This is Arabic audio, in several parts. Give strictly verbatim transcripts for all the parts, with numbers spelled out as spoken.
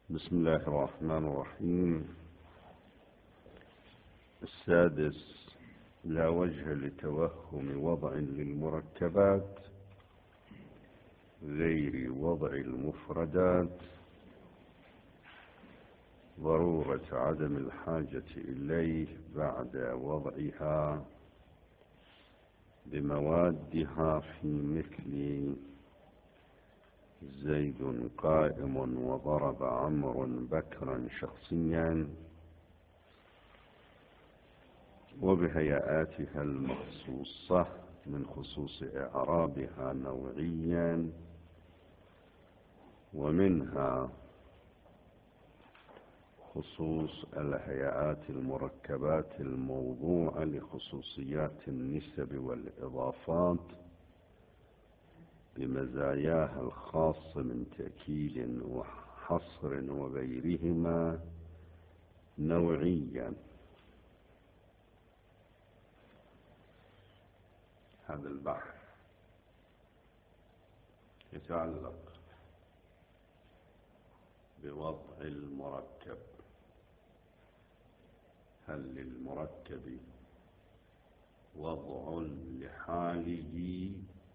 بسم الله الرحمن الرحيم. السادس: لا وجه لتوهم وضع للمركبات غير وضع المفردات، ضرورة عدم الحاجة إليه بعد وضعها بموادها، في مثل زيد قائم وضرب عمرو بكرا شخصيا، وبهيئاتها المخصوصة من خصوص إعرابها نوعيا، ومنها خصوص الهيئات المركبات الموضوعة لخصوصيات النسب والإضافات بمزاياها الخاصة من تأكيد وحصر وغيرهما نوعيا. هذا البحث يتعلق بوضع المركب. هل للمركب وضع لحاله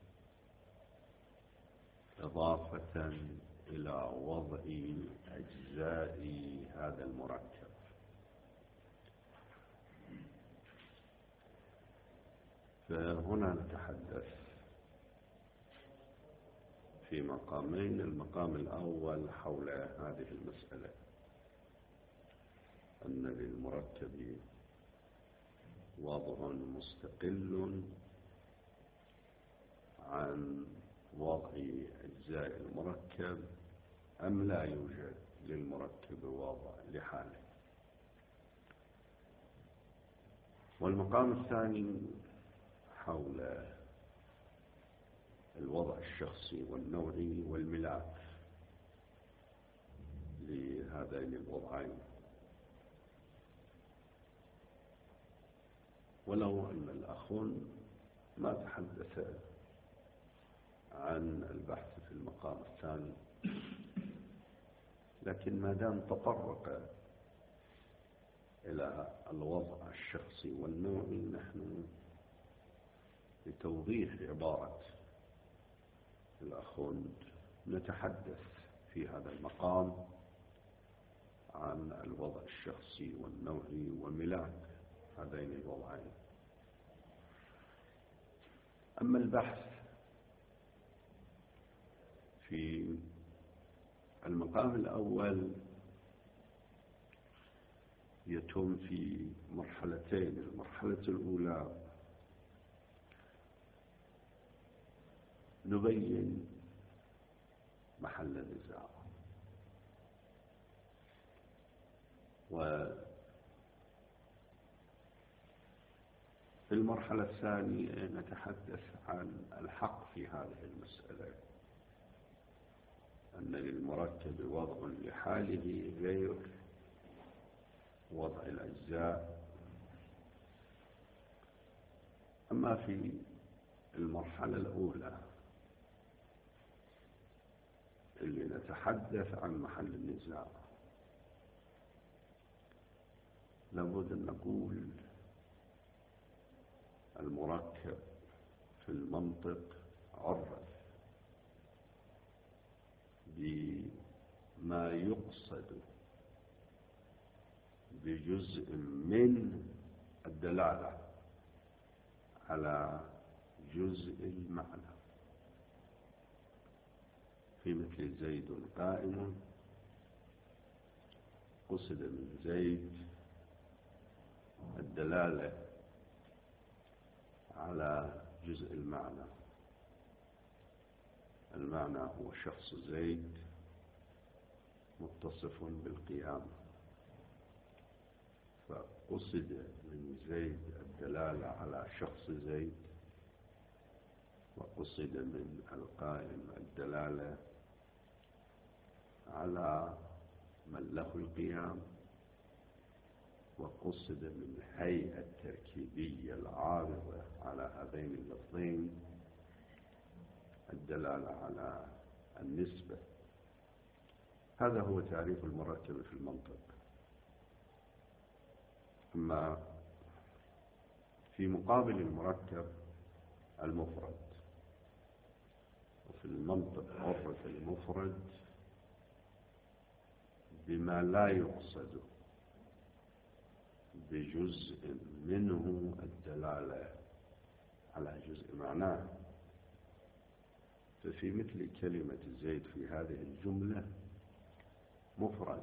إضافة إلى وضع أجزاء هذا المركب؟ فهنا نتحدث في مقامين. المقام الأول حول هذه المسألة، أن للمركب وضع مستقل عن وضع أجزاء المركب، أم لا يوجد للمركب وضع لحاله. والمقام الثاني حول الوضع الشخصي والنوعي والملاك لهذين الوضعين. ولو أن الأخ ما تحدث عن البحث في المقام الثاني، لكن ما دام تطرق إلى الوضع الشخصي والنوعي، نحن لتوضيح عبارة الأخوند نتحدث في هذا المقام عن الوضع الشخصي والنوعي وملاك هذين الوضعين. أما البحث في المقام الأول يتم في مرحلتين. المرحلة الأولى نبين محل النزاع، وفي المرحلة الثانية نتحدث عن الحق في هذه المسألة، أن للمركب وضع لحاله غير وضع الأجزاء. أما في المرحلة الأولى اللي نتحدث عن محل النزاع، لابد أن نقول المركب في المنطق عرف بما يقصد بجزء من الدلالة على جزء المعنى، في مثل زيد قائم، قصد من زيد الدلالة على جزء المعنى. المعنى هو شخص زيد متصف بالقيام، فقصد من زيد الدلالة على شخص زيد، وقصد من القائم الدلالة على من له القيام، وقصد من الهيئة التركيبية العارضة على هذين اللفظين الدلالة على النسبة. هذا هو تعريف المركب في المنطق. أما في مقابل المركب المفرد، وفي المنطق عرف المفرد بما لا يقصد بجزء منه الدلالة على جزء معناه. ففي مثل كلمة زيد في هذه الجملة مفرد،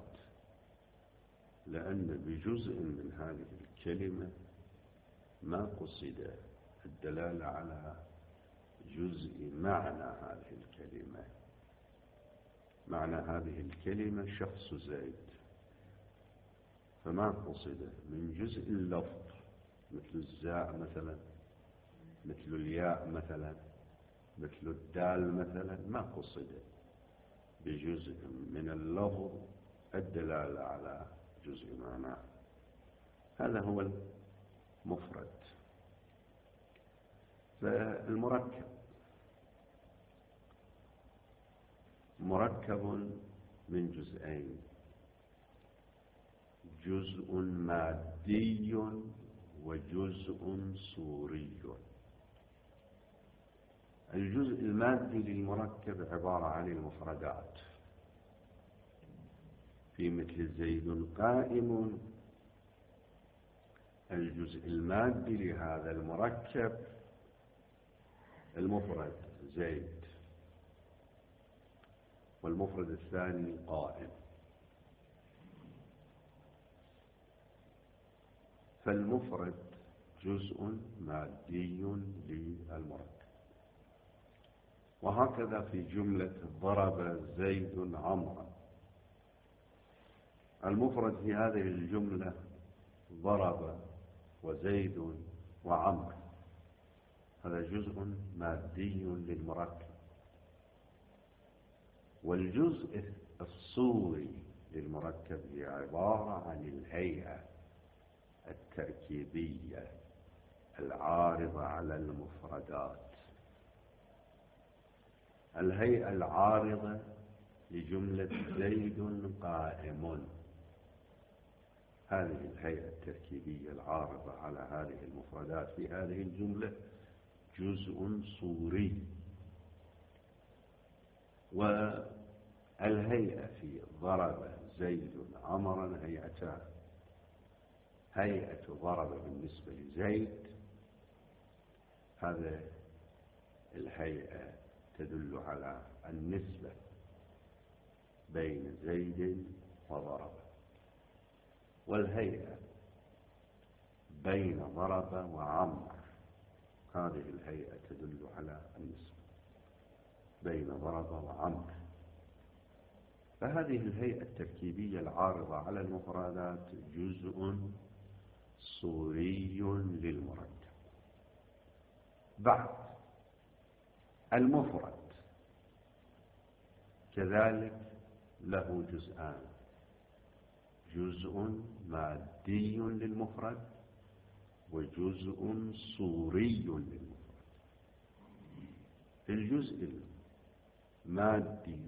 لأن بجزء من هذه الكلمة ما قصد الدلالة على جزء معنى هذه الكلمة. معنى هذه الكلمة شخص زيد، فما قصد من جزء اللفظ مثل الزاء مثلا، مثل الياء مثلا، مثل الدال مثلا، ما قصد بجزء من اللفظ الدلالة على جزء معناه. هذا هو المفرد. فالمركب مركب من جزئين، جزء مادي وجزء صوري. الجزء المادي للمركب عبارة عن المفردات، في مثل زيد قائم. الجزء المادي لهذا المركب المفرد زيد، والمفرد الثاني قائم. فالمفرد جزء مادي للمركب. وهكذا في جملة ضرب زيد عمرا، المفرد في هذه الجملة ضرب وزيد وعمر، هذا جزء مادي للمركب. والجزء الصوري للمركب هي عبارة عن الهيئة التركيبية العارضة على المفردات. الهيئة العارضة لجملة زيد قائم، هذه الهيئة التركيبية العارضة على هذه المفردات في هذه الجملة جزء صوري. والهيئة في ضرب زيد عمرا هيئتان. هيئة ضرب بالنسبة لزيد، هذا الهيئة تدل على النسبة بين زيد وضرب. والهيئة بين ضرب وعمر، هذه الهيئة تدل على النسبة بين ضرب وعمر. فهذه الهيئة التركيبية العارضة على المفردات جزء صوري للمركب. بعد المفرد كذلك له جزءان، جزء مادي للمفرد وجزء صوري للمفرد. الجزء المادي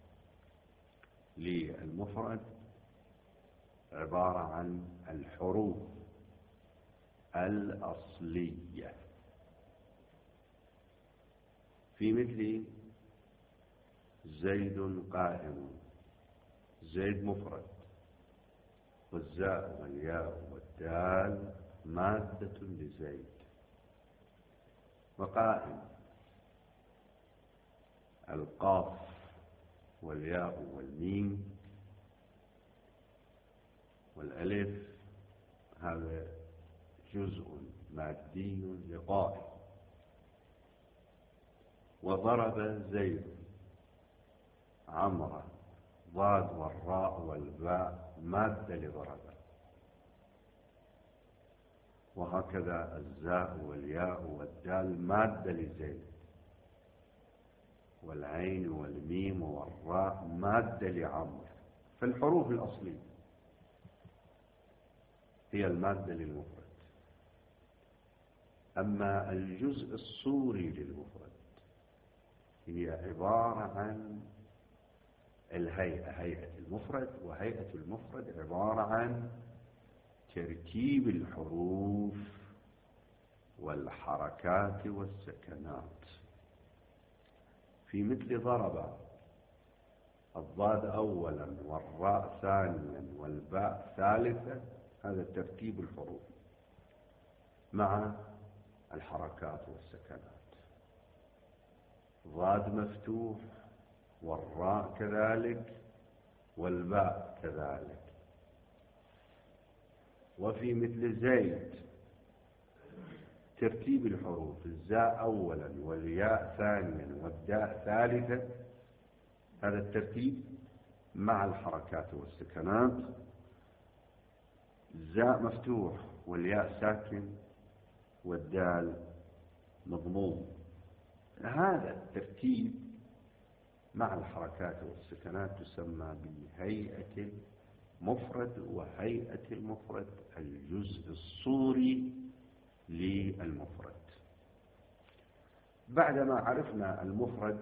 للمفرد عبارة عن الحروف الأصلية، في مثل زيد قائم، زيد مفرد، والزاء والياء والدال مادة لزيد. وقائم القاف والياء والميم والألف، هذا جزء مادي لقائم. وضرب زيد عمرا، ضاد والراء والباء مادة لضرب. وهكذا الزاء والياء والدال مادة لزيد، والعين والميم والراء مادة لعمر. فالحروف الأصلية هي المادة للمفرد. أما الجزء الصوري للمفرد هي عبارة عن الهيئة هيئة المفرد، وهيئة المفرد عبارة عن ترتيب الحروف والحركات والسكنات. في مثل ضرب، الضاد أولا والراء ثانيا والباء ثالثا، هذا ترتيب الحروف مع الحركات والسكنات. ضاد مفتوح والراء كذلك والباء كذلك. وفي مثل زيد ترتيب الحروف، الزاء أولا والياء ثانيا والداء ثالثا، هذا الترتيب مع الحركات والسكنات. الزاء مفتوح والياء ساكن والدال مضموم، هذا الترتيب مع الحركات والسكنات تسمى بهيئة المفرد. وهيئة المفرد الجزء الصوري للمفرد. بعدما عرفنا المفرد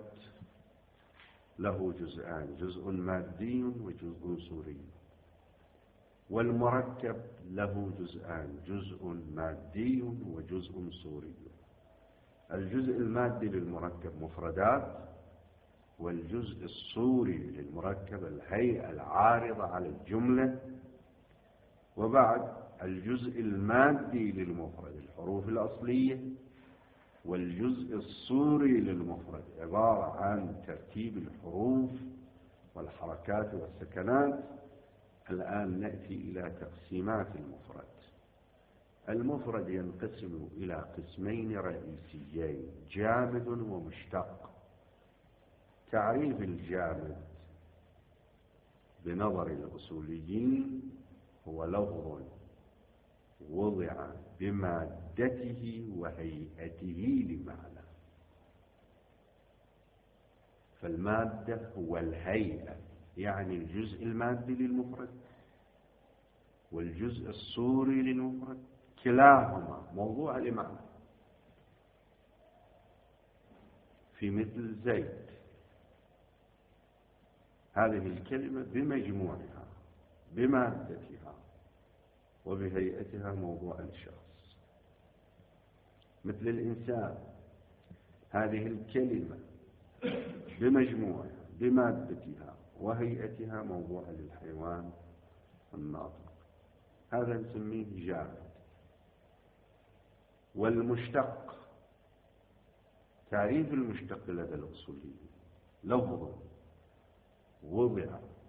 له جزءان، جزء مادي وجزء صوري، والمركب له جزءان، جزء مادي وجزء صوري. الجزء المادي للمركب مفردات، والجزء الصوري للمركب الهيئة العارضة على الجملة. وبعد الجزء المادي للمفرد الحروف الأصلية، والجزء الصوري للمفرد عبارة عن ترتيب الحروف والحركات والسكنات. الآن نأتي إلى تقسيمات المفرد. المفرد ينقسم إلى قسمين رئيسيين، جامد ومشتق. تعريف الجامد بنظر الأصوليين هو لفظ وضع بمادته وهيئته لمعنى. فالمادة هو الهيئة، يعني الجزء المادي للمفرد والجزء الصوري للمفرد كلاهما موضوع لمعنى. في مثل زيد، هذه الكلمة بمجموعها بمادتها وبهيئتها موضوع للشخص. مثل الإنسان، هذه الكلمة بمجموعها بمادتها وهيئتها موضوع للحيوان الناطق، هذا نسميه جامد. والمشتق، تعريف المشتق لدى الأصوليين لفظ وضع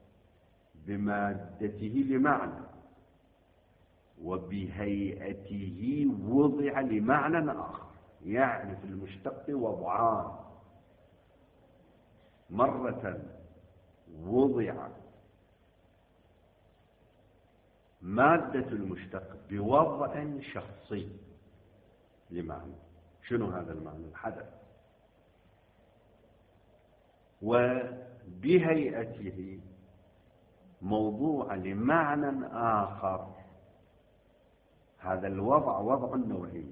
بمادته لمعنى وبهيئته وضع لمعنى آخر. يعني في المشتق وضعان، مرة وضع مادة المشتق بوضع شخصي لمعنى. شنو هذا المعنى؟ الحدث. وبهيئته موضوع لمعنى آخر. هذا الوضع وضع نوعي،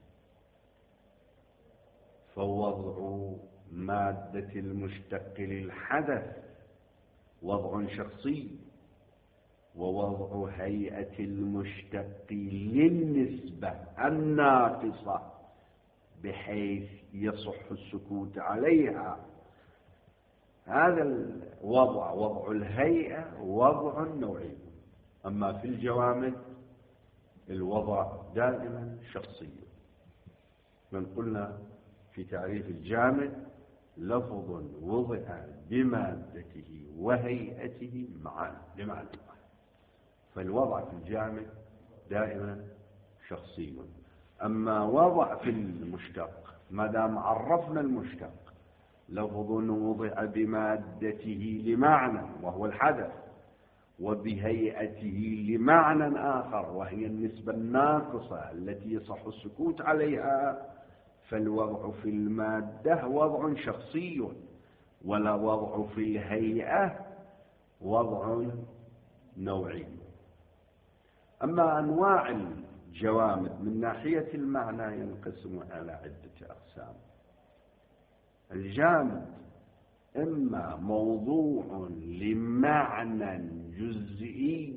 فوضع مادة المشتق للحدث وضع شخصي، ووضع هيئة المشتق للنسبة الناقصة بحيث يصح السكوت عليها، هذا الوضع وضع الهيئة وضع نوعي. أما في الجوامد الوضع دائما شخصي. من قلنا في تعريف الجامد لفظ وضع بمادته وهيئته معا بمعنى، فالوضع في الجامد دائما شخصي. أما وضع في المشتق، ما دام عرفنا المشتق لفظ وضع بمادته لمعنى وهو الحدث، وبهيئته لمعنى آخر وهي النسبة الناقصة التي يصح السكوت عليها، فالوضع في المادة وضع شخصي، ولا وضع في الهيئة وضع نوعي. أما أنواع الجوامد من ناحية المعنى ينقسم على عدة أقسام. الجامد إما موضوع لمعنى جزئي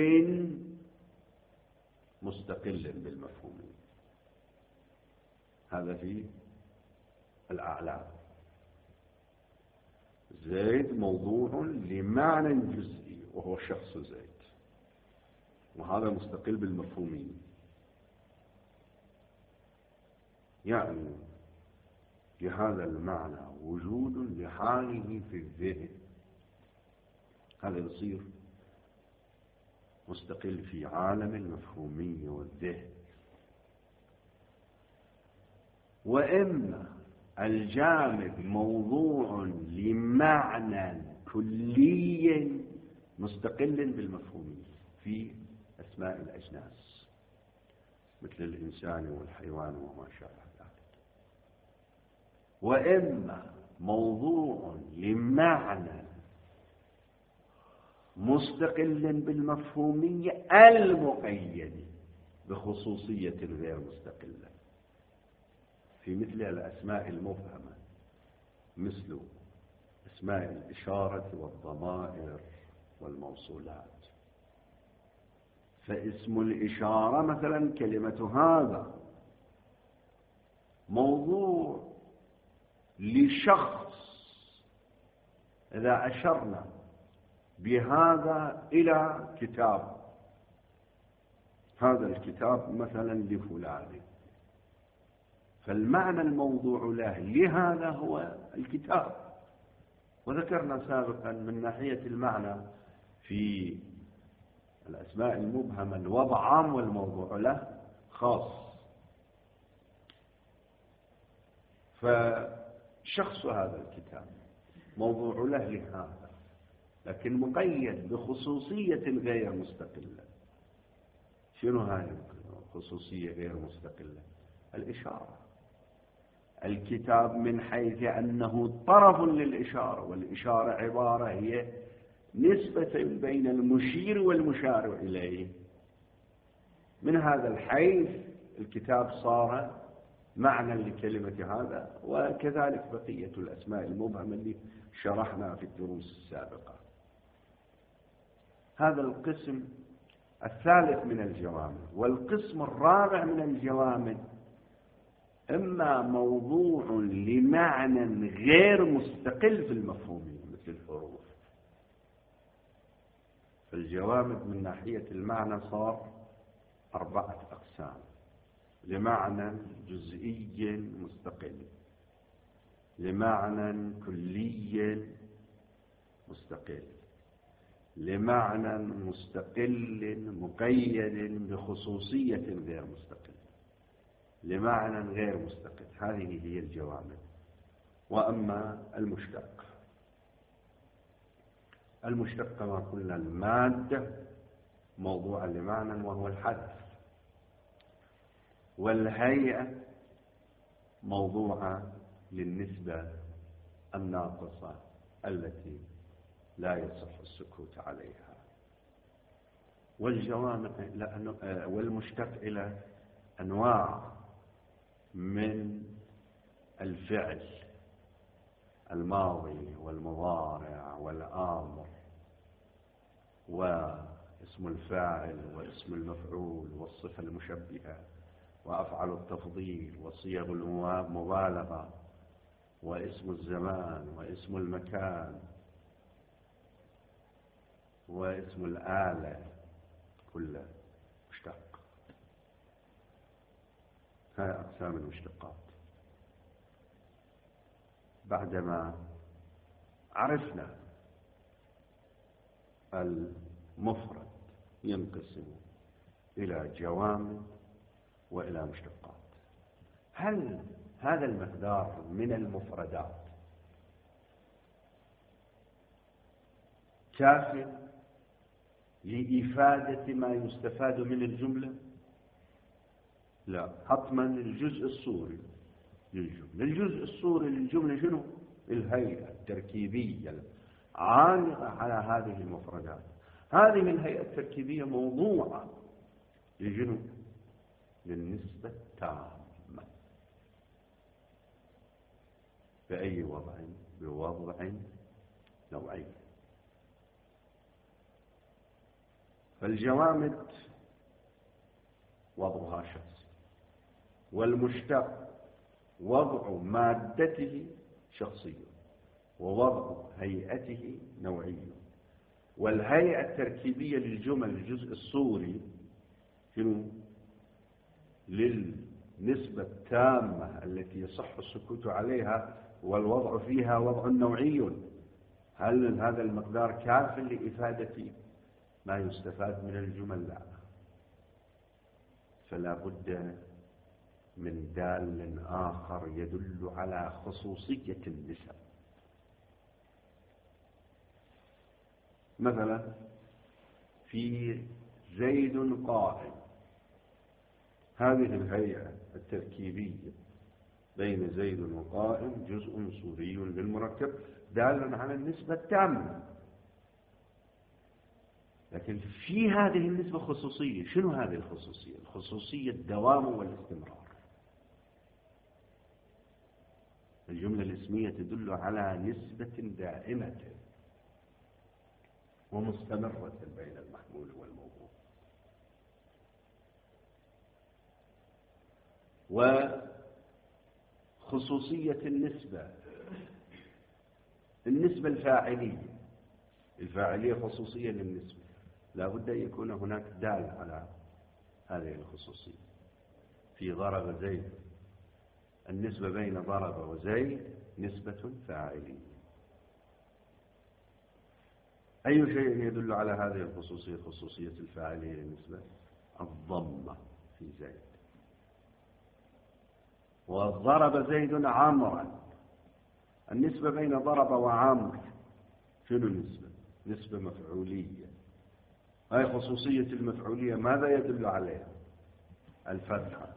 مستقل بالمفهوم، هذا في الأعلام. زيد موضوع لمعنى جزئي وهو شخص زيد، وهذا مستقل بالمفهومين، يعني لهذا المعنى وجود لحاله في الذهن، هذا يصير مستقل في عالم المفهومية والذهن. وإما الجامد موضوع لمعنى كلي مستقل بالمفهومية في أسماء الأجناس مثل الإنسان والحيوان وما شابه ذلك. وإما موضوع لمعنى مستقل بالمفهومية المقيد بخصوصية غير مستقلة في مثل الأسماء المفهمة، مثل أسماء الإشارة والضمائر والموصولات. فاسم الإشارة مثلا كلمة هذا موضوع لشخص، إذا أشرنا بهذا إلى كتاب، هذا الكتاب مثلا لفلان، فالمعنى الموضوع له لهذا هو الكتاب. وذكرنا سابقا من ناحية المعنى في الأسماء المبهمة الوضع عام والموضوع له خاص. فشخص هذا الكتاب موضوع له لهذا، لكن مقيد بخصوصية غير مستقلة. شنو هاي خصوصية غير مستقلة؟ الإشارة. الكتاب من حيث أنه طرف للإشارة، والإشارة عبارة هي نسبة بين المشير والمشار إليه، من هذا الحيث الكتاب صار معنى لكلمة هذا. وكذلك بقية الأسماء المبهمة اللي شرحنا في الدروس السابقة. هذا القسم الثالث من الجوامد. والقسم الرابع من الجوامد إما موضوع لمعنى غير مستقل في المفهومية مثل الحروف. فالجوامد من ناحية المعنى صار أربعة أقسام: لمعنى جزئي مستقل، لمعنى كلي مستقل، لمعنى مستقل مقيد بخصوصية غير مستقلة، لمعنى غير مستقل. هذه هي الجوامد. وأما المشتق، المشتق كما قلنا المادة موضوع لمعنى وهو الحدث، والهيئة موضوعة للنسبة الناقصة التي لا يصح السكوت عليها. والجوامع والمشتق إلى أنواع من الفعل: الماضي والمضارع والآمر واسم الفاعل واسم المفعول والصفة المشبهة وأفعل التفضيل وصيغ المبالغة واسم الزمان واسم المكان واسم الآلة، كله مشتق. هاي أقسام المشتقات. بعدما عرفنا المفرد ينقسم إلى جوامد وإلى مشتقات، هل هذا المقدار من المفردات كاف لإفادة ما يستفاد من الجملة؟ لا، حتما الجزء الصوري للجملة. الجزء الصوري للجملة شنو؟ الهيئة التركيبية عالقة على هذه المفردات. هذه الهيئة التركيبية موضوعة لجنو للنسبة التامة. بأي وضع؟ بوضع نوعين. فالجوامد وضعها شخصي، والمشتق وضع مادته شخصي، ووضع هيئته نوعي. والهيئة التركيبية للجمل الجزء الصوري شنو؟ للنسبة التامة التي يصح السكوت عليها والوضع فيها وضع نوعي. هل هذا المقدار كاف لإفادة ما يستفاد من الجمل؟ لا، فلا بد من دال آخر يدل على خصوصية النسب. مثلا في زيد قائم، هذه الهيئة التركيبية بين زيد وقائم جزء صوري للمركب دال على النسبة التامة، لكن في هذه النسبة خصوصية. شنو هذه الخصوصية؟ الخصوصية الدوام والاستمرار. الجملة الاسمية تدل على نسبة دائمة ومستمرة بين المحمول والموضوع. وخصوصية النسبة، النسبة الفاعلية، الفاعلية خصوصية للنسبة، لا بد أن يكون هناك دال على هذه الخصوصية. في ضرب زيد، النسبة بين ضرب وزيد نسبة فاعلية. أي شيء يدل على هذه الخصوصية، خصوصية الفاعلية للنسبة؟ الضمة في زيد. وضرب زيد عمرا، النسبة بين ضرب وعمر شنو النسبة؟ نسبة مفعولية. هاي خصوصية المفعولية ماذا يدل عليها؟ الفتحة.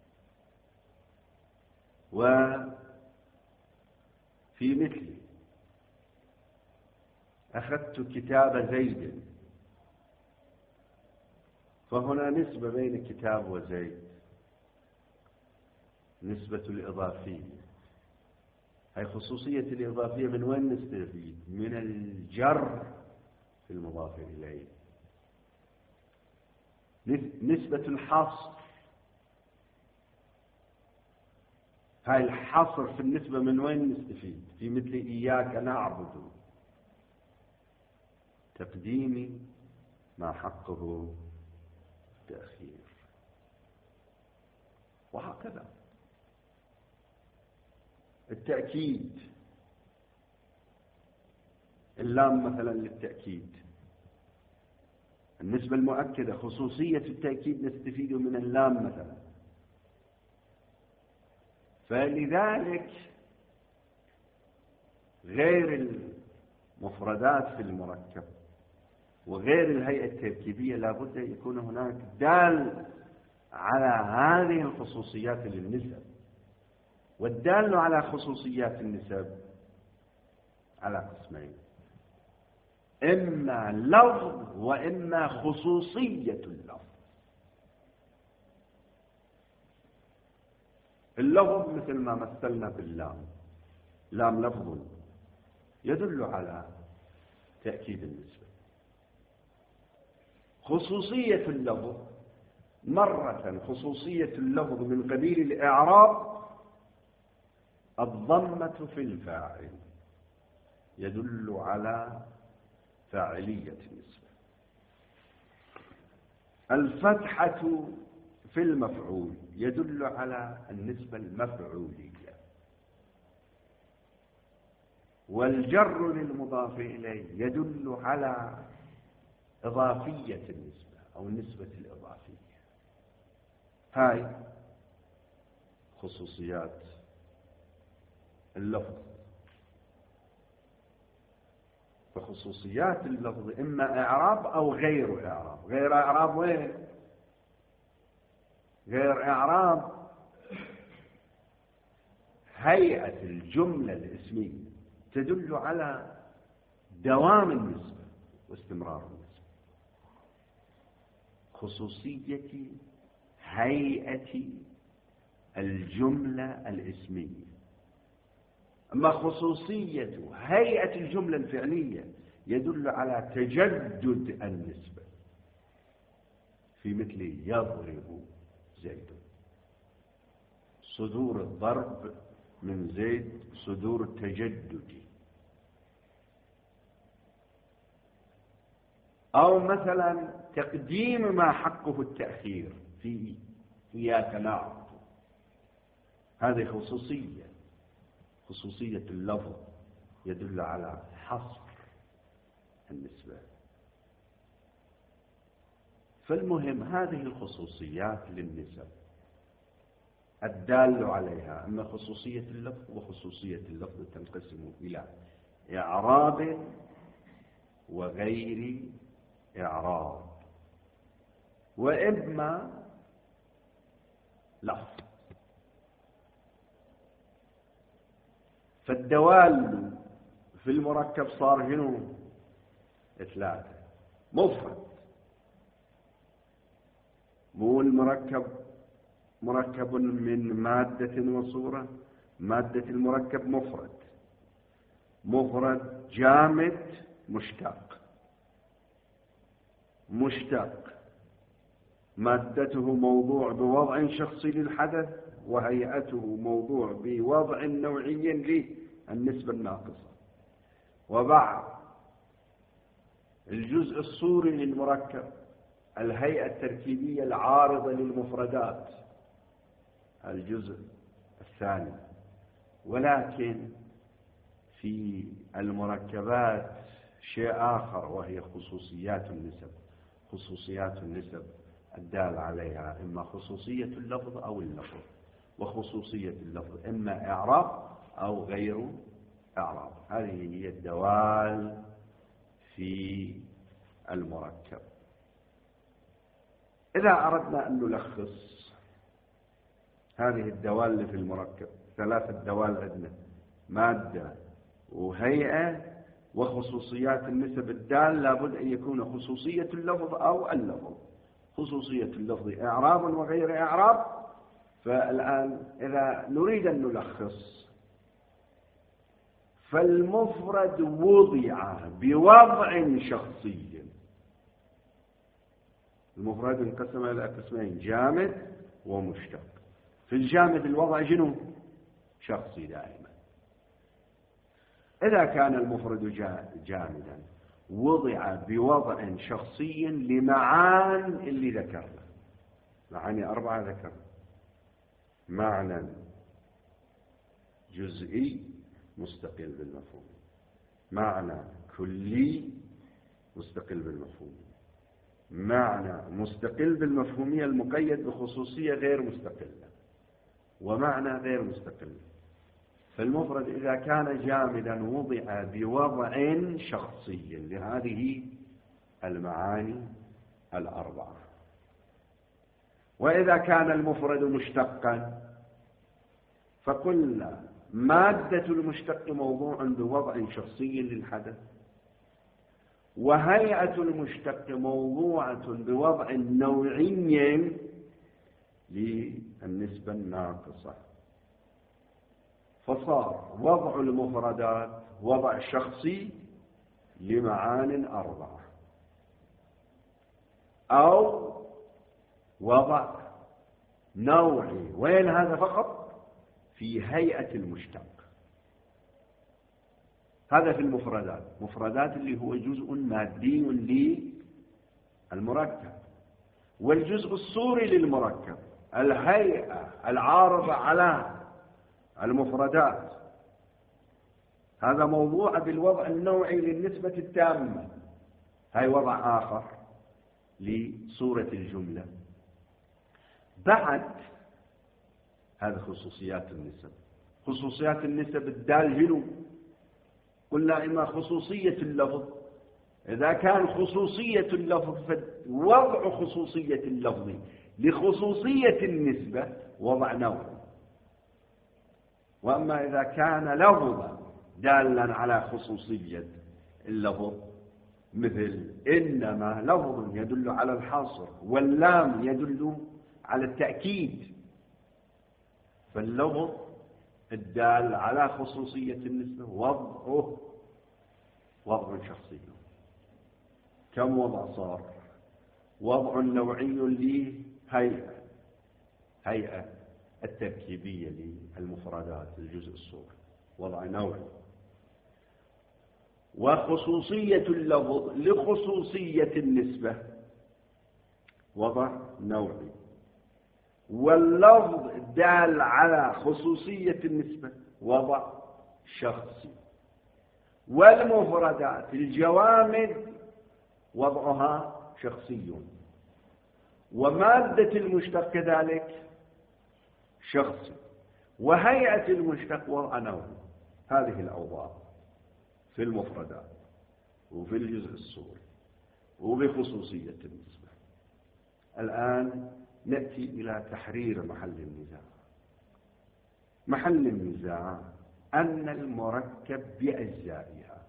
وفي مثل أخذت كتاب زيد، فهنا نسبة بين كتاب وزيد، نسبة الإضافية. هاي خصوصية الإضافية من وين نستفيد؟ من الجر في المضاف إليه. نسبة الحصر، هاي الحصر في النسبة من وين نستفيد؟ في مثل إياك نعبد، تقديم ما حقه تأخير، وهكذا. التأكيد، اللام مثلا للتأكيد، النسبة المؤكدة، خصوصية التأكيد نستفيد من اللام مثلا. فلذلك غير المفردات في المركب وغير الهيئة التركيبية لابد أن يكون هناك دال على هذه الخصوصيات للنسب. والدال على خصوصيات النسب على قسمين: إما لفظ وإما خصوصية اللفظ. اللفظ مثل ما مثلنا باللام، لام لفظ يدل على تأكيد النسبة. خصوصية اللفظ مرة خصوصية اللفظ من قبيل الإعراب، الضمة في الفاعل يدل على فاعلية النسبة. الفتحة في المفعول يدل على النسبة المفعولية. والجر للمضاف إليه يدل على إضافية النسبة أو النسبة الإضافية. هاي خصوصيات اللفظ. فخصوصيات اللفظ إما إعراب أو غير إعراب. غير إعراب وين؟ غير إعراب هيئة الجملة الاسمية تدل على دوام النسبة واستمرار النسبة. خصوصية هيئة الجملة الاسمية أما خصوصية هيئة الجملة الفعلية يدل على تجدد النسبة، في مثل يضرب زيد، صدور الضرب من زيد صدور التجدد. أو مثلا تقديم ما حقه التأخير في إياك نعبد، هذه خصوصية، خصوصية اللفظ يدل على حصر النسبة. فالمهم هذه الخصوصيات للنسب الدال عليها، أما خصوصية اللفظ وخصوصية اللفظ تنقسم إلى إعراب وغير إعراب، وإما لفظ. فالدوال في المركب صار هنا ثلاثة: مفرد، مو المركب مركب من مادة وصورة، مادة المركب مفرد، مفرد جامد مشتق، مشتق مادته موضوع بوضع شخصي للحدث وهيئته موضوع بوضع نوعي للنسبة الناقصة. وبعد الجزء الصوري للمركب الهيئة التركيبية العارضة للمفردات، الجزء الثاني. ولكن في المركبات شيء آخر وهي خصوصيات النسب، خصوصيات النسب الدال عليها إما خصوصية اللفظ أو اللفظ، وخصوصية اللفظ إما إعراب أو غير إعراب. هذه هي الدوال في المركب. إذا أردنا أن نلخص هذه الدوال في المركب، ثلاثة دوال عندنا: مادة وهيئة وخصوصيات النسب الدال، لابد أن يكون خصوصية اللفظ أو اللفظ. خصوصية اللفظ إعراب وغير إعراب. فالآن إذا نريد أن نلخص، فالمفرد وضع بوضع شخصي. المفرد انقسم إلى قسمين: جامد ومشتق. في الجامد الوضع شنو؟ شخصي دائما. إذا كان المفرد جامدا وضع بوضع شخصي لمعان اللي ذكرنا، معاني أربعة ذكرنا: معنى جزئي مستقل بالمفهوم، معنى كلي مستقل بالمفهوم، معنى مستقل بالمفهومية المقيد بخصوصية غير مستقلة، ومعنى غير مستقل. فالمفرد إذا كان جامدا وضع بوضع شخصي لهذه المعاني الأربعة. وإذا كان المفرد مشتقا فقلنا مادة المشتق موضوع بوضع شخصي للحدث، وهيئة المشتق موضوعة بوضع نوعي للنسبة الناقصة. فصار وضع المفردات وضع شخصي لمعان أربعة، أو وضع نوعي. وين هذا؟ فقط في هيئة المشتق. هذا في المفردات، مفردات اللي هو جزء مادي للمركب. والجزء الصوري للمركب الهيئة العارضة على المفردات، هذا موضوع بالوضع النوعي للنسبة التامة. هاي وضع آخر لصورة الجملة. بعد هذه خصوصيات النسب. خصوصيات النسب الدال هنا قلنا إما خصوصية اللفظ. إذا كان خصوصية اللفظ فوضع خصوصية اللفظ لخصوصية النسبة وضع نوع. وأما إذا كان لفظا دالا على خصوصية اللفظ، مثل إنما لفظ يدل على الحصر، واللام يدل على التأكيد، فاللفظ الدال على خصوصية النسبة وضعه وضع شخصي. كم وضع صار؟ وضع نوعي لهيئة هيئة التركيبية للمفردات الجزء الصوري، وضع نوعي. وخصوصية اللفظ لخصوصية النسبة وضع نوعي. واللفظ دال على خصوصية النسبة وضع شخصي. والمفردات الجوامد وضعها شخصي. ومادة المشتق كذلك شخصي. وهيئة المشتق وضع نوعي. هذه الأوضاع في المفردات وفي الجزء الصوري وبخصوصية النسبة. الآن نأتي إلى تحرير محل النزاع. محل النزاع أن المركب بأجزائها.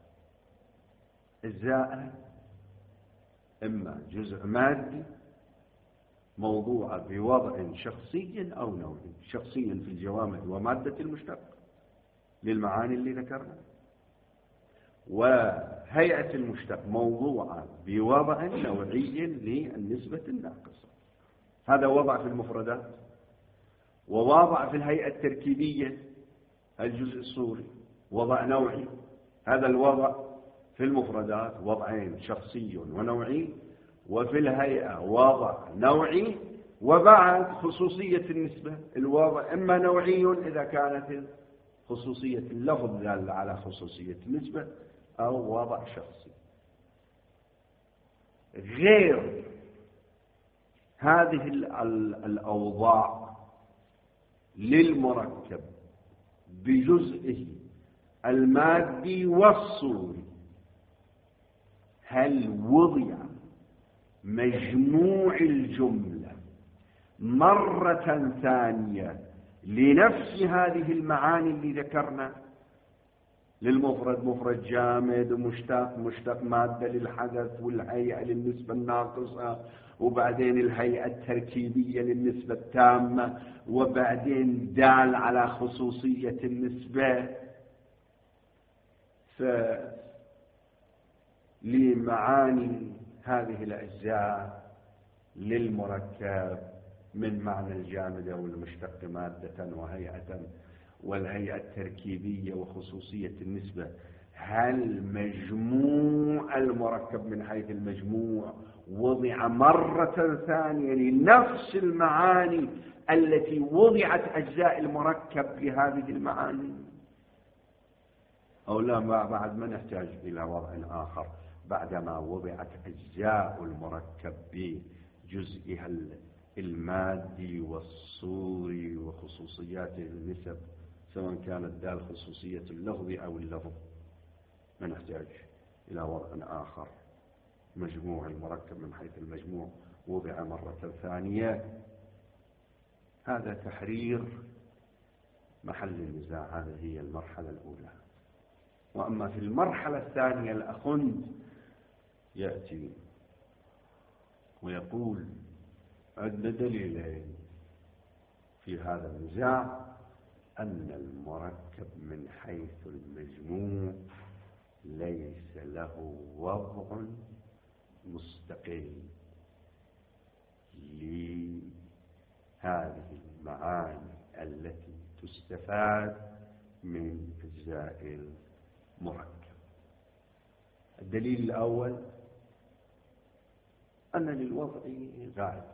أجزاء إما جزء مادي موضوع بوضع شخصي أو نوعي. شخصي في الجوامد ومادة المشتق للمعاني اللي ذكرنا، وهيئة المشتق موضوعة بوضع نوعي للنسبة الناقصة. هذا وضع في المفردات. ووضع في الهيئة التركيبية الجزء الصوري وضع نوعي. هذا الوضع في المفردات وضعين شخصي ونوعي، وفي الهيئة وضع نوعي. وبعد خصوصية النسبة الوضع إما نوعي إذا كانت خصوصية اللفظ دالة على خصوصية النسبة، أو وضع شخصي. غير هذه الأوضاع للمركب بجزئه المادي والصوري، هل وضع مجموع الجملة مرة ثانية لنفس هذه المعاني اللي ذكرنا؟ للمفرد مفرد جامد ومشتق مشتق مادة للحدث، والهيئة للنسبة الناقصة، وبعدين الهيئة التركيبية للنسبة التامة، وبعدين دال على خصوصية النسبة. فلمعاني هذه الأجزاء للمركب من معنى الجامد والمشتق مادة وهيئة والهيئة التركيبية وخصوصية النسبة، هل مجموع المركب من حيث المجموع وضع مرة ثانية لنفس المعاني التي وضعت أجزاء المركب بهذه المعاني، أو لا بعد ما نحتاج إلى وضع آخر بعدما وضعت أجزاء المركب بجزئها المادي والصوري وخصوصيات النسب، سواء كانت دال خصوصية اللفظ أو اللفظ، ما نحتاج إلى وضع آخر. مجموع المركب من حيث المجموع وضع مرة ثانية. هذا تحرير محل النزاع. هذه هي المرحلة الأولى. وأما في المرحلة الثانية الأخند يأتي ويقول عندنا دليلين في هذا النزاع: أن المركب من حيث المجموع ليس له وضع مستقل لهذه المعاني التي تستفاد من أجزاء المركب. الدليل الأول أن للوضع غاية.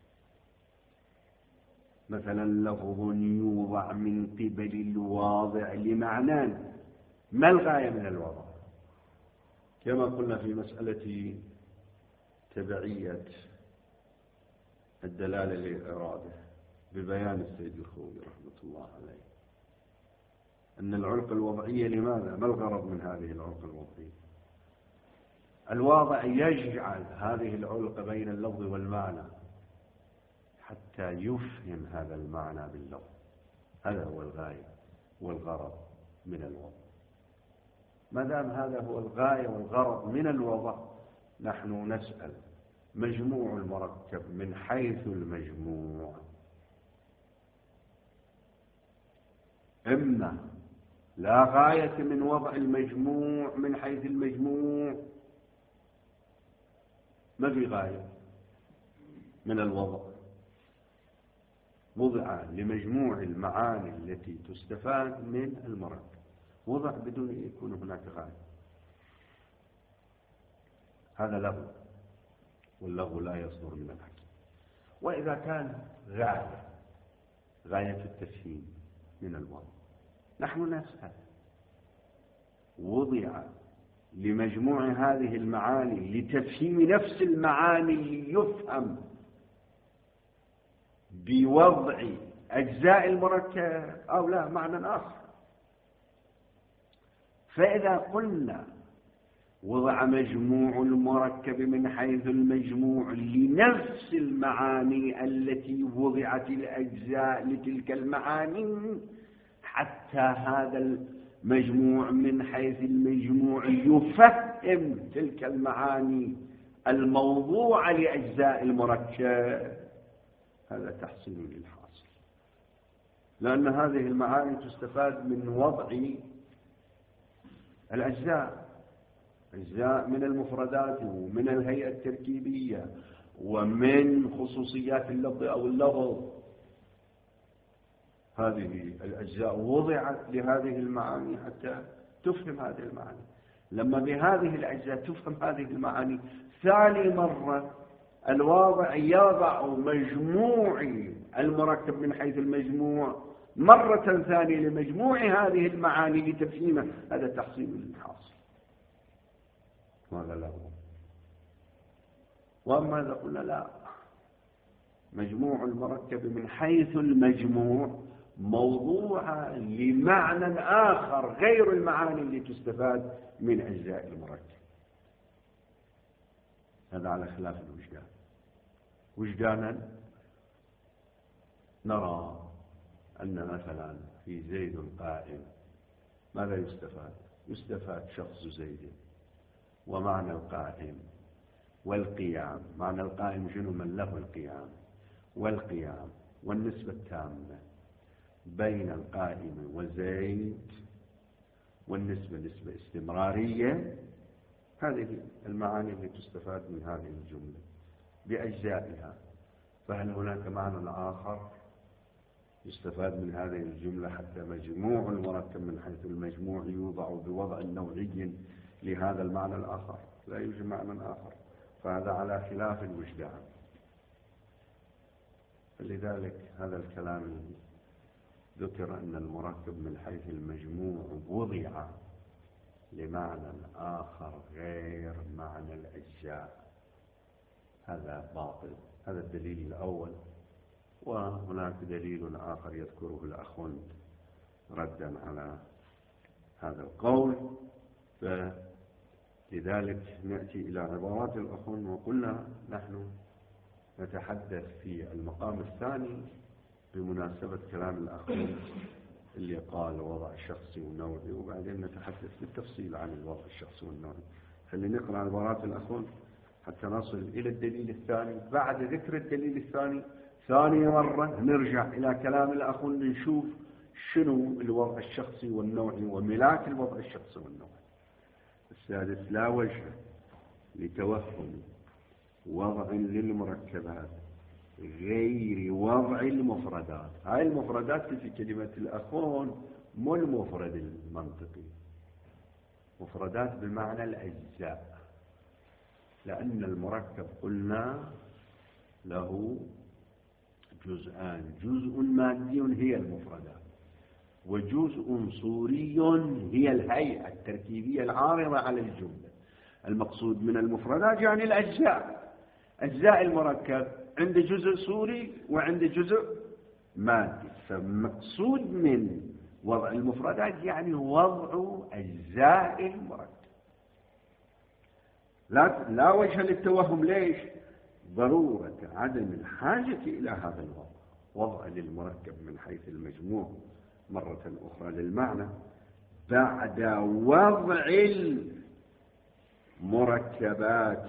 مثلا لفظ يوضع من قبل الواضع لمعنى، ما الغاية من الوضع؟ كما قلنا في مسألة تبعية الدلالة للإرادة ببيان السيد الخوئي رحمة الله عليه، أن العلق الوضعية لماذا؟ ما الغرض من هذه العلق الوضعية؟ الواضع يجعل هذه العلق بين اللفظ والمعنى حتى يفهم هذا المعنى باللفظ. هذا هو الغاية والغرض من الوضع. ما دام هذا هو الغاية والغرض من الوضع، نحن نسأل مجموع المركب من حيث المجموع إما لا غاية من وضع المجموع من حيث المجموع، ما في غاية من الوضع، وضع لمجموع المعاني التي تستفاد من المركب، وضع بدون أن يكون هناك غاية، هذا لغو، واللغو لا يصدر من الحكيم. وإذا كان غاية غاية التفهيم من الوضع، نحن نسأل وضع لمجموع هذه المعاني لتفهيم نفس المعاني ليفهم بوضع أجزاء المركب أو لا معنى آخر. فإذا قلنا وضع مجموع المركب من حيث المجموع لنفس المعاني التي وضعت الأجزاء لتلك المعاني، حتى هذا المجموع من حيث المجموع يفهم تلك المعاني الموضوعة لأجزاء المركب، هذا تحصيل للحاصل، لأن هذه المعاني تستفاد من وضع الأجزاء، أجزاء من المفردات ومن الهيئة التركيبية ومن خصوصيات اللفظ أو اللفظ. هذه الأجزاء وضعت لهذه المعاني حتى تفهم هذه المعاني. لما بهذه الأجزاء تفهم هذه المعاني، ثاني مرة الواضع يضع مجموع المركب من حيث المجموع مرة ثانية لمجموع هذه المعاني لتفهيمه، هذا تحصيل للحاصل، وهذا له. وأما إذا قلنا لا، مجموع المركب من حيث المجموع موضوع لمعنى آخر غير المعاني اللي تستفاد من أجزاء المركب، هذا على خلاف الوجدان. وجدانا نرى أن مثلا في زيد قائم، ماذا يستفاد؟ يستفاد شخص زيد ومعنى القائم والقيام. معنى القائم شنو؟ من له القيام، والقيام والنسبة التامة بين القائم وزيد، والنسبة نسبة استمرارية. هذه المعاني التي تستفاد من هذه الجملة بأجزائها. فهل هناك معنى آخر يستفاد من هذه الجملة حتى مجموع المركب من حيث المجموع يوضع بوضع نوعي لهذا المعنى الآخر؟ لا يوجد معنى آخر، فهذا على خلاف الوجدان. فلذلك هذا الكلام ذكر أن المركب من حيث المجموع وضع لمعنى آخر غير معنى الأجزاء، هذا باطل. هذا الدليل الأول. وهناك دليل آخر يذكره الأخوند ردا على هذا القول. فلذلك نأتي إلى عبارات الأخوند، وقلنا نحن نتحدث في المقام الثاني بمناسبة كلام الأخوند اللي قال وضع شخصي ونوعي، وبعدين نتحدث بالتفصيل عن الوضع الشخصي والنوعي. خلينا نقرأ عبارات الأخوند حتى نصل إلى الدليل الثاني. بعد ذكر الدليل الثاني ثاني مرة نرجع إلى كلام الأخوند نشوف شنو الوضع الشخصي والنوعي وملاك الوضع الشخصي والنوعي. السادس، لا وجه لتوهم وضع للمركبات غير وضع المفردات. هاي المفردات في كلمة الأخوند مو المفرد المنطقي، مفردات بمعنى الأجزاء، لأن المركب قلنا له جزءان، جزء مادي هي المفردات، وجزء صوري هي الهيئة التركيبية العارضة على الجملة. المقصود من المفردات يعني الأجزاء. أجزاء المركب عند جزء صوري وعند جزء مادي. فمقصود من وضع المفردات يعني وضع أجزاء المركب. لا, لا وجه للتوهم. ليش؟ ضرورة عدم الحاجة إلى هذا الوضع، وضع للمركب من حيث المجموع مرة أخرى للمعنى بعد وضع المركبات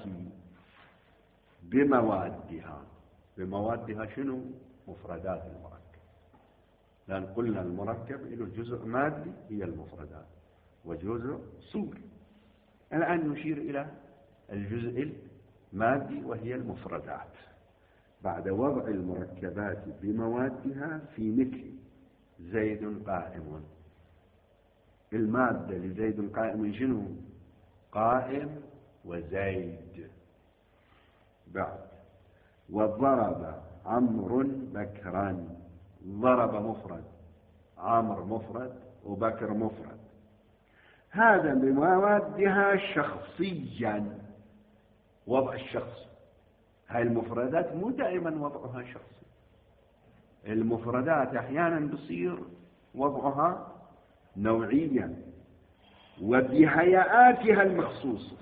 بموادها. بموادها شنو؟ مفردات المركب. لأن قلنا المركب له جزء مادي هي المفردات وجزء صوري. الآن نشير إلى الجزء المادي وهي المفردات بعد وضع المركبات بموادها في مثل زيد قائم. المادة لزيد قائم شنو؟ قائم وزيد. بعد وضرب عمرو بكرا. ضرب مفرد، عمرو مفرد، وبكر مفرد. هذا بموادها شخصيا، وضع الشخص. هاي المفردات مو دائما وضعها شخصي، المفردات احيانا بصير وضعها نوعيا وبهيئاتها المخصوصة.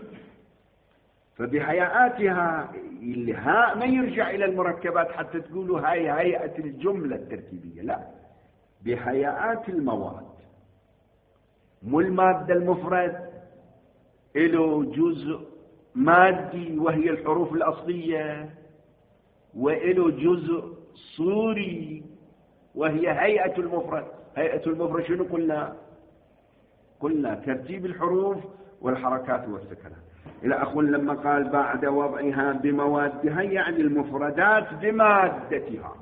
فبهيئاتها الهاء ما يرجع إلى المركبات حتى تقولوا هاي هيئة الجملة التركيبية، لا، بهيئات المواد. مو المادة المفرد له جزء مادي وهي الحروف الأصلية، وله جزء صوري وهي هيئة المفرد. هيئة المفرد شنو قلنا؟ قلنا ترتيب الحروف والحركات والسكنات. إلى أخوان لما قال بعد وضعها بموادها يعني المفردات بمادتها.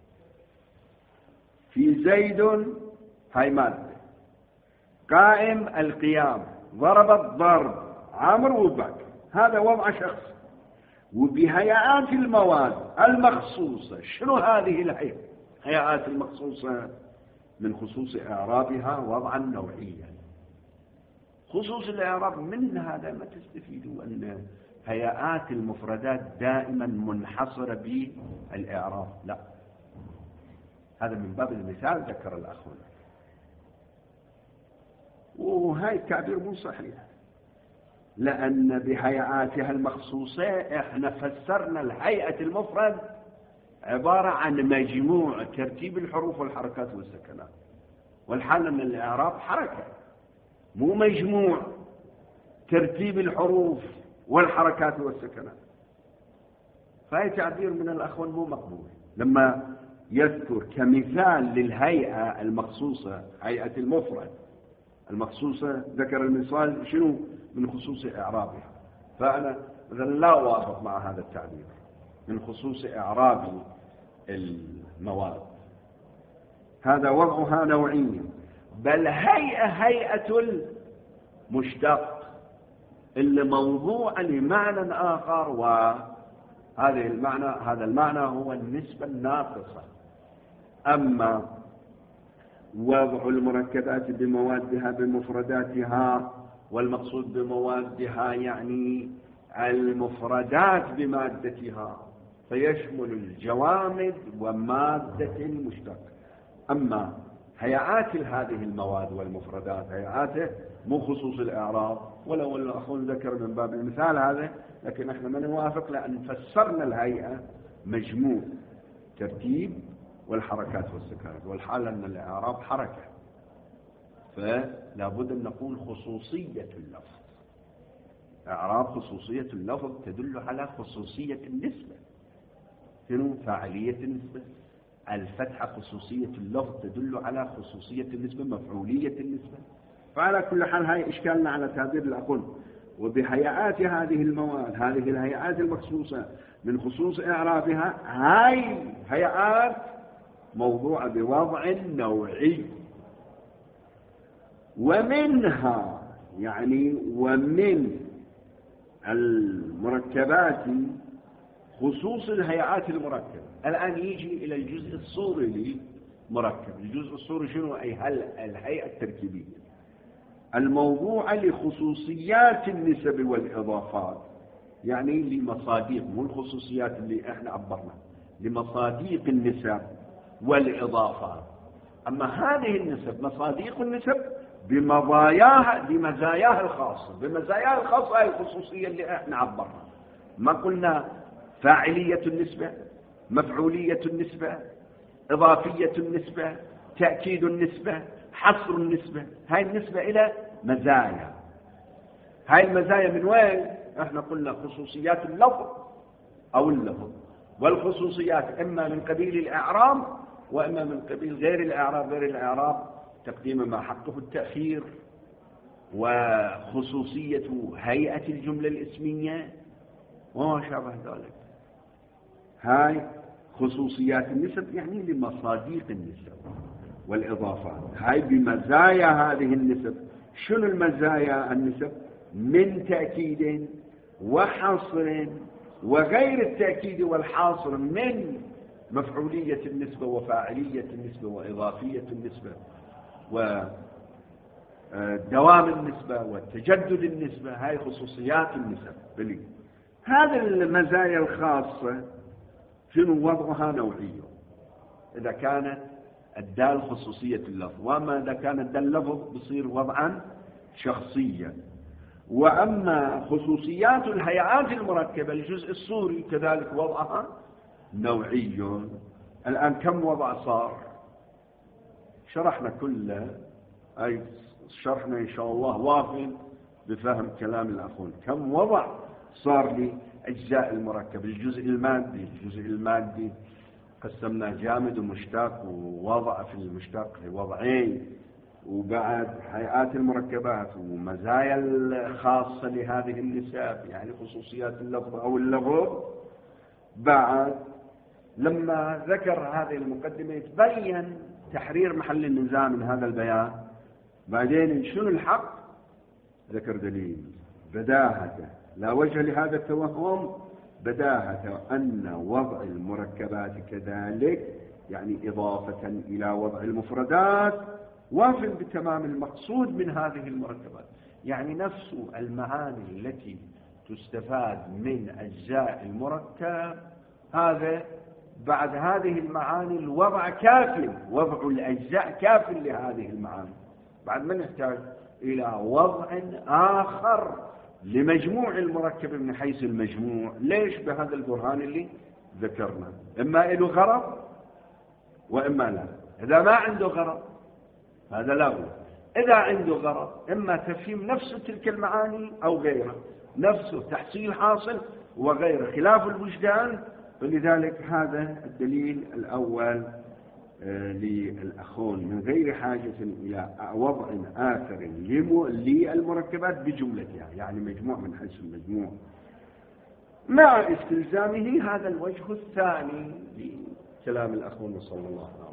في زيد هاي مادة، قائم القيام، ضرب الضرب، عمرو وبكر، هذا وضع شخص. وبهيئات المواد المخصوصة. شنو هذه الهيئات؟ هيئات المخصوصة من خصوص إعرابها وضعا نوعيا. خصوص الإعراب من هذا ما تستفيدوا أن هيئات المفردات دائما منحصرة بالإعراب، لا، هذا من باب المثال ذكر الأخ. وهاي التعبير مو صحيح، لأن بهيئاتها المخصوصة احنا فسرنا الهيئة المفرد عبارة عن مجموع ترتيب الحروف والحركات والسكنات، والحال أن الإعراب حركة مو مجموع ترتيب الحروف والحركات والسكنات. فهي تعبير من الأخوان مو مقبول. لما يذكر كمثال للهيئة المخصوصة هيئة المفرد المخصوصة ذكر المثال شنو؟ من خصوص إعرابها. فأنا لا أوافق مع هذا التعبير من خصوص إعراب المواد. هذا وضعها نوعيا، بل هيئة هيئة المشتق اللي موضوع لمعنى آخر، وهذه المعنى هذا المعنى هو النسبة الناقصة. أما وضع المركبات بموادها بمفرداتها، والمقصود بموادها يعني المفردات بمادتها، فيشمل الجوامد ومادة المشتق. أما هيئات هذه المواد والمفردات هيئاته مو خصوص الإعراب، ولو الأخوان ذكر من باب المثال هذا، لكن احنا ما نوافق لأن فسرنا الهيئة مجموع ترتيب والحركات والسكنات، والحال أن الإعراب حركة، فلا بد أن نقول خصوصية اللفظ. إعراب خصوصية اللفظ تدل على خصوصية النسبة. شنو؟ فاعلية النسبة. الفتحة خصوصية اللفظ تدل على خصوصية النسبة، مفعولية النسبة. فعلى كل حال هاي إشكالنا على تعبير الأخوان. وبهيئات هذه المواد، هذه الهيئات المخصوصة من خصوص إعرابها، هاي هيئات موضوع بوضع نوعي. ومنها يعني ومن المركبات خصوص الهيئات المركبة. الآن يجي إلى الجزء الصوري لمركب. الجزء الصوري شنو؟ أي هل الهيئة التركيبية الموضوع لخصوصيات النسب والإضافات، يعني لمصاديق، مو الخصوصيات اللي احنا عبرنا، لمصاديق النسب والإضافات. أما هذه النسب مصاديق النسب بمزاياها بمزاياها الخاصة، بمزاياها الخاصة هي الخصوصية اللي احنا عبرنا. ما قلنا فاعلية النسبة، مفعولية النسبة، إضافية النسبة، تأكيد النسبة، حصر النسبة. هاي النسبة إلى مزايا. هاي المزايا من وين؟ احنا قلنا خصوصيات اللفظ أو اللفظ، والخصوصيات إما من قبيل الإعراب وإما من قبيل غير الإعراب. غير الإعراب تقديم ما حقه التأخير وخصوصية هيئة الجملة الاسمية وما شابه ذلك. هاي خصوصيات النسب يعني لمصاديق النسب والإضافات. هاي بمزايا هذه النسب. شنو المزايا النسب؟ من تأكيد وحصر وغير التأكيد والحاصر، من مفعولية النسبة وفاعلية النسبة وإضافية النسبة ودوام النسبة وتجدد النسبة. هاي خصوصيات النسب. بلي هذه المزايا الخاصة شنو وضعها؟ نوعية. إذا كانت الدال خصوصية اللفظ، وأما إذا كان الدال اللفظ بصير وضعا شخصيا. وأما خصوصيات الهيئات المركبة الجزء الصوري كذلك وضعها نوعي. الآن كم وضع صار؟ شرحنا كله، أي شرحنا إن شاء الله وافٍ بفهم كلام الأخوان. كم وضع صار لأجزاء المركب؟ الجزء المادي. الجزء المادي قسمنا جامد ومشتق، ووضع في المشتق في وضعين، وبعد هيئات المركبات ومزايا الخاصة لهذه النسب يعني خصوصيات اللفظ أو اللفظ. بعد لما ذكر هذه المقدمة يتبين تحرير محل النزاع من هذا البيان. بعدين شنو الحق؟ ذكر دليل بداهة لا وجه لهذا التوهم، بداهة أن وضع المركبات كذلك يعني إضافة إلى وضع المفردات واف بتمام المقصود من هذه المركبات. يعني نفس المعاني التي تستفاد من أجزاء المركب هذا بعد هذه المعاني الوضع كاف، وضع الأجزاء كاف لهذه المعاني. بعد ما نحتاج إلى وضع آخر لمجموع المركب من حيث المجموع. ليش؟ بهذا البرهان اللي ذكرنا، إما له غرض وإما لا. إذا ما عنده غرض هذا لغو. إذا عنده غرض إما تفهيم نفس تلك المعاني أو غيرها، نفسه تحصيل حاصل وغيره خلاف الوجدان. ولذلك هذا الدليل الأول للأخون من غير حاجة إلى وضع آخر للمركبات بجملتها يعني مجموع من حيث المجموع، مع استلزامه هذا الوجه الثاني لكلام الأخون صلى الله عليه وسلم.